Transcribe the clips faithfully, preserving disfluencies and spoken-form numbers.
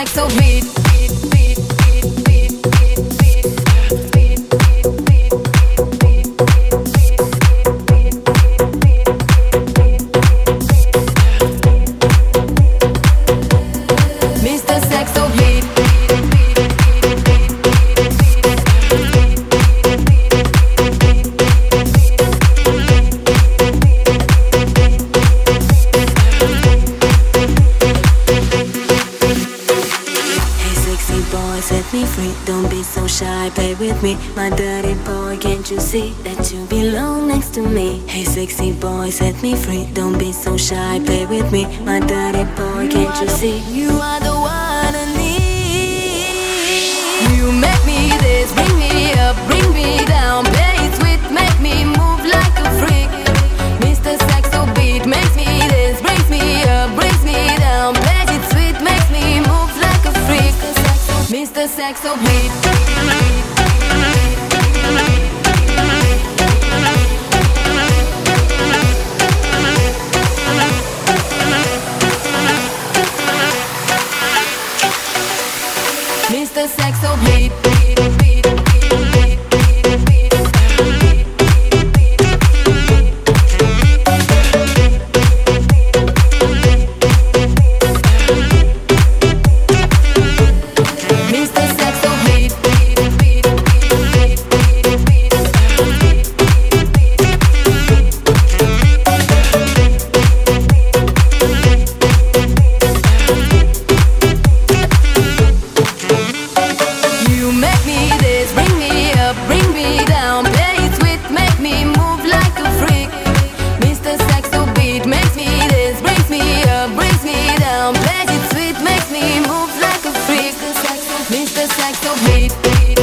Saxo beat. Mister Saxo beat. Set me free, don't be so shy, play with me. My dirty boy, can't you see that you belong next to me? Hey sexy boy, set me free, don't be so shy, play with me. My dirty boy, can't you see? You are the one I need. You make me this, bring me up, bring me down. Play it sweet, make me move like a freak. Mister Saxo beat makes me this, brings me up, brings me down. Play it sweet, makes me move like a freak. Mister Saxo beat. Mister Saxo beat. Mister Saxo beat.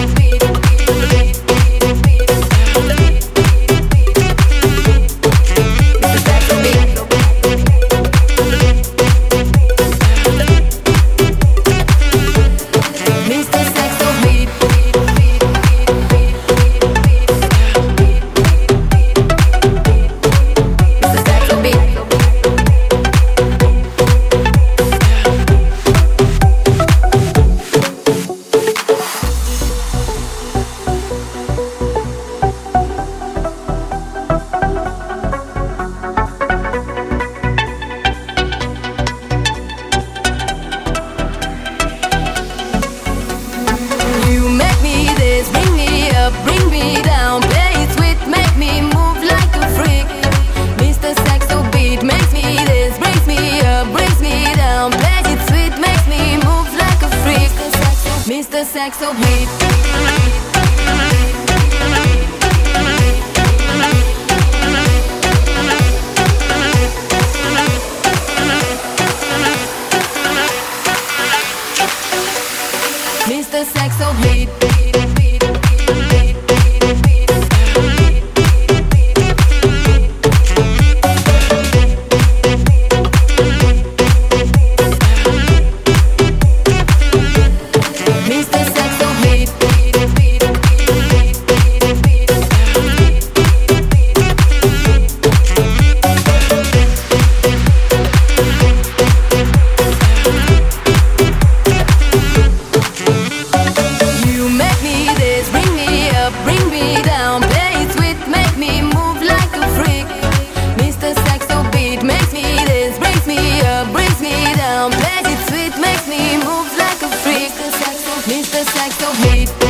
Bring me down, play it sweet, make me move like a freak. Mister Saxo beat makes me this, brings me up, brings me down. Play it sweet, makes me move like a freak. Mister Saxo beat. Mister Saxo beat. Bring me down, play it sweet, make me move like a freak. Mister Saxo beat makes me this, brings me up, brings me down. Play it sweet, makes me move like a freak. Mister Saxo beat.